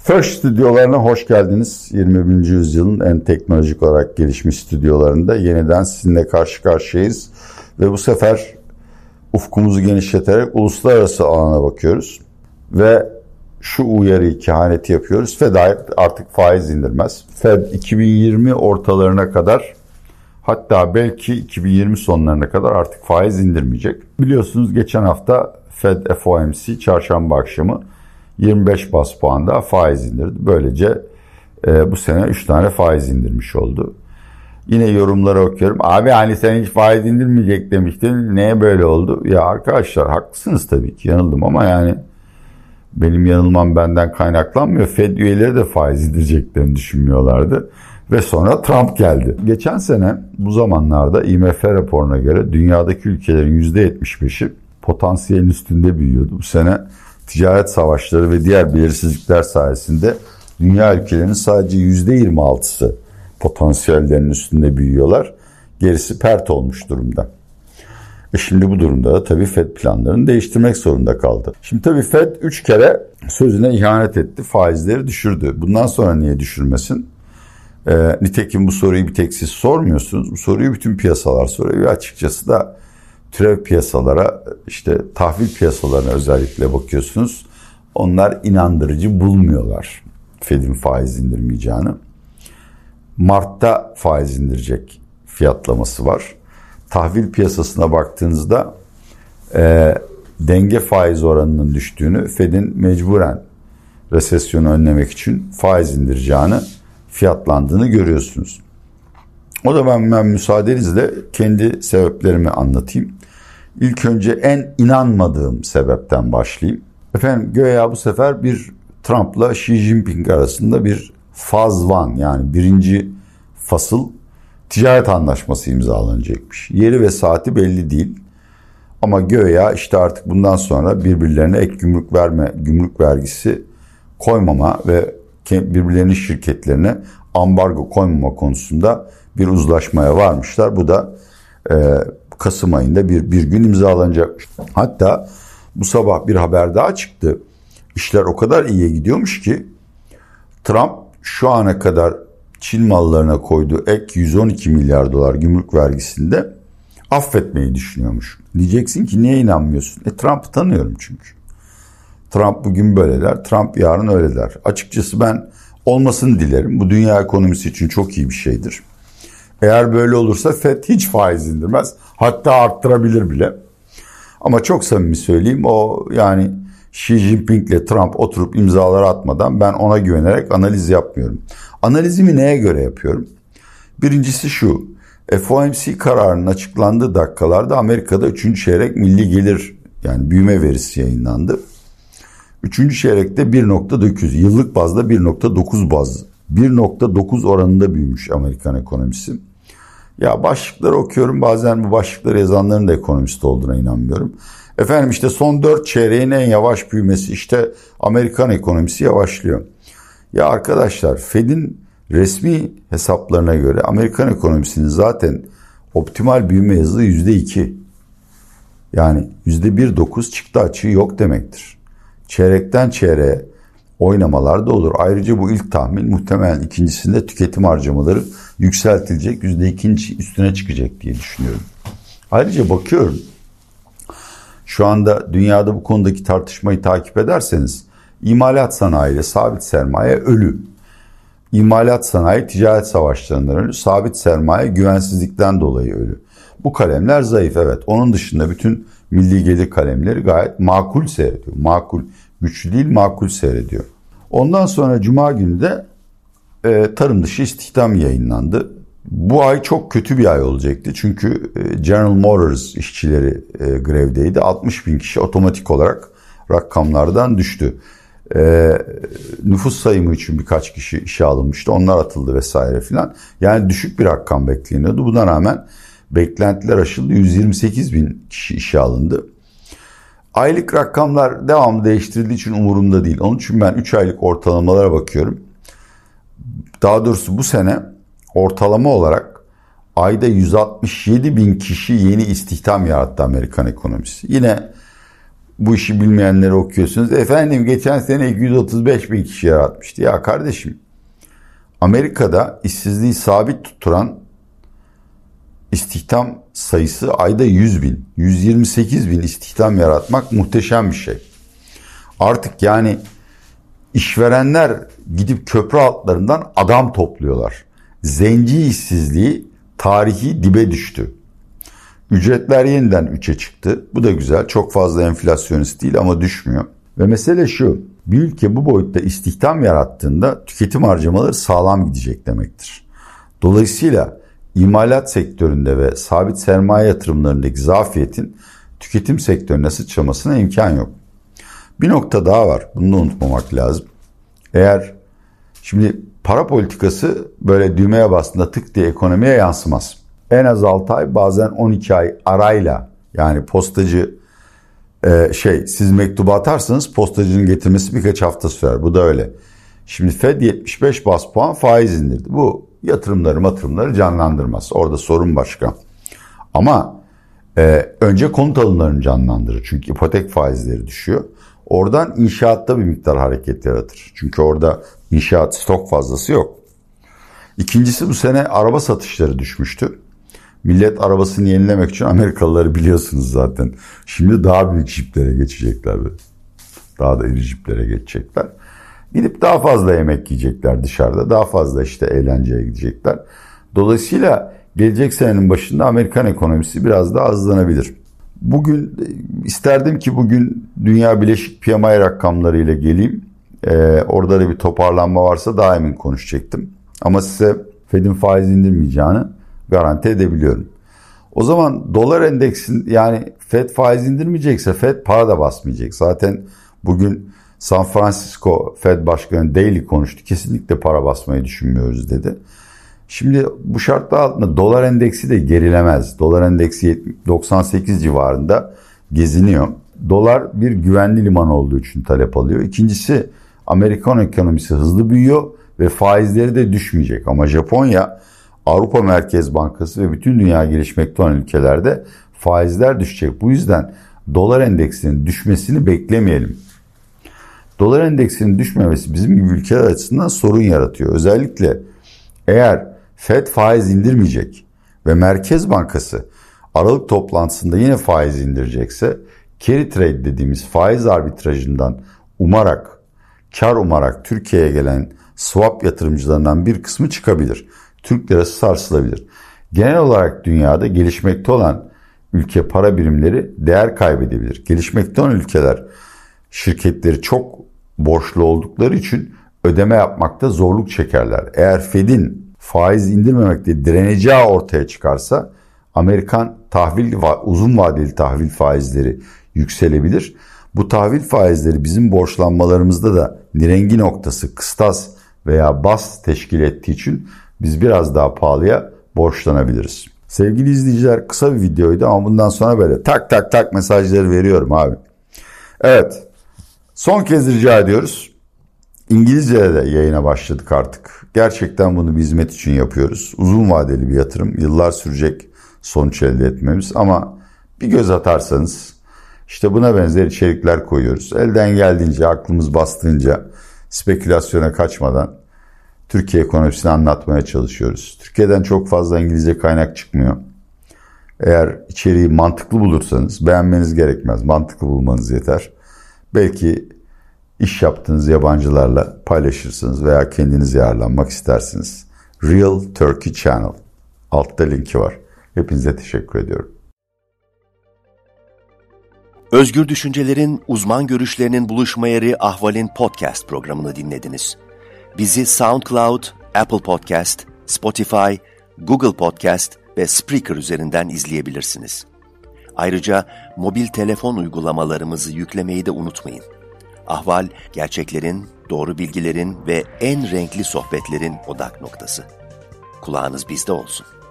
First stüdyolarına hoş geldiniz. 21. yüzyılın en teknolojik olarak gelişmiş stüdyolarında yeniden sizinle karşı karşıyayız. Ve bu sefer ufkumuzu genişleterek uluslararası alana bakıyoruz. Ve şu uyarıyı, kehaneti yapıyoruz. Fed artık faiz indirmez. Fed 2020 ortalarına kadar, hatta belki 2020 sonlarına kadar artık faiz indirmeyecek. Biliyorsunuz geçen hafta Fed FOMC çarşamba akşamı 25 bas puan daha faiz indirdi. Böylece bu sene 3 tane faiz indirmiş oldu. Yine yorumlara okuyorum. Abi hani sen hiç faiz indirmeyecek demiştin. Neye böyle oldu? Ya arkadaşlar haklısınız tabii ki, yanıldım ama yani benim yanılmam benden kaynaklanmıyor. Fed üyeleri de faiz indireceklerini düşünmüyorlardı. Ve sonra Trump geldi. Geçen sene bu zamanlarda IMF raporuna göre dünyadaki ülkelerin %75'i potansiyelin üstünde büyüyordu. Bu sene ticaret savaşları ve diğer belirsizlikler sayesinde dünya ülkelerinin sadece %26'sı potansiyellerinin üstünde büyüyorlar. Gerisi pert olmuş durumda. Şimdi bu durumda da tabii Fed planlarını değiştirmek zorunda kaldı. Şimdi tabii Fed 3 kere sözüne ihanet etti, faizleri düşürdü. Bundan sonra niye düşürmesin? Nitekim bu soruyu bir tek siz sormuyorsunuz. Bu soruyu bütün piyasalar soruyor ve açıkçası da türev piyasalara, işte tahvil piyasalarına özellikle bakıyorsunuz. Onlar inandırıcı bulmuyorlar Fed'in faiz indirmeyeceğini. Mart'ta faiz indirecek fiyatlaması var. Tahvil piyasasına baktığınızda denge faiz oranının düştüğünü, Fed'in mecburen resesyonu önlemek için faiz indireceğini fiyatlandığını görüyorsunuz. O da ben müsaadenizle kendi sebeplerimi anlatayım. İlk önce en inanmadığım sebepten başlayayım. Efendim göya bu sefer bir Trump'la Xi Jinping arasında bir faz 1, yani birinci fasıl ticaret anlaşması imzalanacakmış. Yeri ve saati belli değil. Ama göya işte artık bundan sonra birbirlerine ek gümrük vergisi koymama ve birbirlerinin şirketlerine ambargo koymama konusunda bir uzlaşmaya varmışlar. Bu da Kasım ayında bir gün imzalanacakmış. Hatta bu sabah bir haber daha çıktı. İşler o kadar iyiye gidiyormuş ki Trump şu ana kadar Çin mallarına koyduğu ek 112 milyar dolar gümrük vergisinde affetmeyi düşünüyormuş. Diyeceksin ki niye inanmıyorsun? Trump'ı tanıyorum çünkü. Trump bugün böyle der, Trump yarın öyle der. Açıkçası ben olmasını dilerim. Bu dünya ekonomisi için çok iyi bir şeydir. Eğer böyle olursa Fed hiç faiz indirmez. Hatta arttırabilir bile. Ama çok samimi söyleyeyim, o yani Xi Jinping ile Trump oturup imzaları atmadan ben ona güvenerek analiz yapmıyorum. Analizimi neye göre yapıyorum? Birincisi şu. FOMC kararının açıklandığı dakikalarda Amerika'da 3. çeyrek milli gelir, yani büyüme verisi yayınlandı. 3. çeyrekte 1.9, yıllık bazda 1.9 oranında büyümüş Amerikan ekonomisi. Ya başlıkları okuyorum, bazen bu başlıkları yazanların da ekonomist olduğuna inanmıyorum. Efendim işte son 4 çeyreğin en yavaş büyümesi, işte Amerikan ekonomisi yavaşlıyor. Ya arkadaşlar, Fed'in resmi hesaplarına göre Amerikan ekonomisinin zaten optimal büyüme hızı %2. Yani %1.9 çıktı açığı yok demektir. Çeyrekten çeyreğe oynamalar da olur. Ayrıca bu ilk tahmin, muhtemelen ikincisinde tüketim harcamaları yükseltilecek, %2'nin üstüne çıkacak diye düşünüyorum. Ayrıca bakıyorum, şu anda dünyada bu konudaki tartışmayı takip ederseniz imalat sanayi ile sabit sermaye ölü. İmalat sanayi ticaret savaşlarından ölü, sabit sermaye güvensizlikten dolayı ölü. Bu kalemler zayıf, evet. Onun dışında bütün milli gelir kalemleri gayet makul seyrediyor. Makul, güçlü değil, makul seyrediyor. Ondan sonra Cuma günü de tarım dışı istihdam yayınlandı. Bu ay çok kötü bir ay olacaktı. Çünkü General Motors işçileri grevdeydi. 60 bin kişi otomatik olarak rakamlardan düştü. Nüfus sayımı için birkaç kişi işe alınmıştı. Onlar atıldı vesaire filan. Yani düşük bir rakam bekleniyordu. Buna rağmen beklentiler aşıldı. 128 bin kişi işe alındı. Aylık rakamlar devamlı değiştirildiği için umurumda değil. Onun için ben 3 aylık ortalamalara bakıyorum. Daha doğrusu bu sene ortalama olarak ayda 167 bin kişi yeni istihdam yarattı Amerikan ekonomisi. Yine bu işi bilmeyenleri okuyorsunuz. Efendim geçen sene 235 bin kişi yaratmıştı. Ya kardeşim, Amerika'da işsizliği sabit tutturan istihdam sayısı ayda 100 bin. 128 bin istihdam yaratmak muhteşem bir şey. Artık yani işverenler gidip köprü altlarından adam topluyorlar. Zenci işsizliği tarihi dibe düştü. Ücretler yeniden 3'e çıktı. Bu da güzel. Çok fazla enflasyonist değil ama düşmüyor. Ve mesele şu. Bir ülke bu boyutta istihdam yarattığında tüketim harcamaları sağlam gidecek demektir. Dolayısıyla imalat sektöründe ve sabit sermaye yatırımlarındaki zafiyetin tüketim sektörüne sıçramasına imkan yok. Bir nokta daha var. Bunu da unutmamak lazım. Eğer şimdi para politikası böyle düğmeye bastığında tık diye ekonomiye yansımaz. En az 6 ay, bazen 12 ay arayla, yani postacı siz mektubu atarsanız postacının getirmesi birkaç hafta sürer. Bu da öyle. Şimdi Fed 75 bas puan faiz indirdi. Bu yatırımları canlandırmaz. Orada sorun başka. Ama önce konut alımlarını canlandırır. Çünkü ipotek faizleri düşüyor. Oradan inşaatta bir miktar hareket yaratır. Çünkü orada inşaat stok fazlası yok. İkincisi, bu sene araba satışları düşmüştü. Millet arabasını yenilemek için, Amerikalıları biliyorsunuz zaten, şimdi daha büyük jiplere geçecekler. Daha da iri jiplere geçecekler. Gidip daha fazla yemek yiyecekler dışarıda. Daha fazla işte eğlenceye gidecekler. Dolayısıyla gelecek senenin başında Amerikan ekonomisi biraz daha hızlanabilir. Bugün isterdim ki bugün Dünya Bileşik PMI rakamları ile geleyim. Orada da bir toparlanma varsa daha emin konuşacaktım. Ama size Fed'in faiz indirmeyeceğini garanti edebiliyorum. O zaman dolar endeksin, yani Fed faiz indirmeyecekse Fed para da basmayacak. Zaten bugün San Francisco Fed Başkanı Daly konuştu. Kesinlikle para basmayı düşünmüyoruz dedi. Şimdi bu şartlar altında dolar endeksi de gerilemez. Dolar endeksi 98 civarında geziniyor. Dolar bir güvenli liman olduğu için talep alıyor. İkincisi, Amerikan ekonomisi hızlı büyüyor ve faizleri de düşmeyecek. Ama Japonya, Avrupa Merkez Bankası ve bütün dünya gelişmekte olan ülkelerde faizler düşecek. Bu yüzden dolar endeksinin düşmesini beklemeyelim. Dolar endeksinin düşmemesi bizim gibi ülkeler açısından sorun yaratıyor. Özellikle eğer Fed faiz indirmeyecek ve Merkez Bankası Aralık toplantısında yine faiz indirecekse, carry trade dediğimiz faiz arbitrajından kar umarak Türkiye'ye gelen swap yatırımcılarından bir kısmı çıkabilir. Türk lirası sarsılabilir. Genel olarak dünyada gelişmekte olan ülke para birimleri değer kaybedebilir. Gelişmekte olan ülkeler şirketleri çok borçlu oldukları için ödeme yapmakta zorluk çekerler. Eğer Fed'in faiz indirmemekte direneceği ortaya çıkarsa Amerikan uzun vadeli tahvil faizleri yükselebilir. Bu tahvil faizleri bizim borçlanmalarımızda da nirengi noktası, kıstas veya bas teşkil ettiği için biz biraz daha pahalıya borçlanabiliriz. Sevgili izleyiciler, kısa bir videoydu ama bundan sonra böyle tak mesajları veriyorum abi. Evet, son kez rica ediyoruz. İngilizce'de de yayına başladık artık. Gerçekten bunu bir hizmet için yapıyoruz. Uzun vadeli bir yatırım. Yıllar sürecek sonuç elde etmemiz. Ama bir göz atarsanız işte buna benzer içerikler koyuyoruz. Elden geldiğince, aklımız bastığınca, spekülasyona kaçmadan Türkiye ekonomisini anlatmaya çalışıyoruz. Türkiye'den çok fazla İngilizce kaynak çıkmıyor. Eğer içeriği mantıklı bulursanız, beğenmeniz gerekmez. Mantıklı bulmanız yeter. Belki iş yaptığınız yabancılarla paylaşırsınız veya kendiniz yararlanmak istersiniz. Real Turkey Channel. Altta linki var. Hepinize teşekkür ediyorum. Özgür düşüncelerin, uzman görüşlerinin buluşma yeri Ahval'in podcast programını dinlediniz. Bizi SoundCloud, Apple Podcast, Spotify, Google Podcast ve Spreaker üzerinden izleyebilirsiniz. Ayrıca mobil telefon uygulamalarımızı yüklemeyi de unutmayın. Ahval, gerçeklerin, doğru bilgilerin ve en renkli sohbetlerin odak noktası. Kulağınız bizde olsun.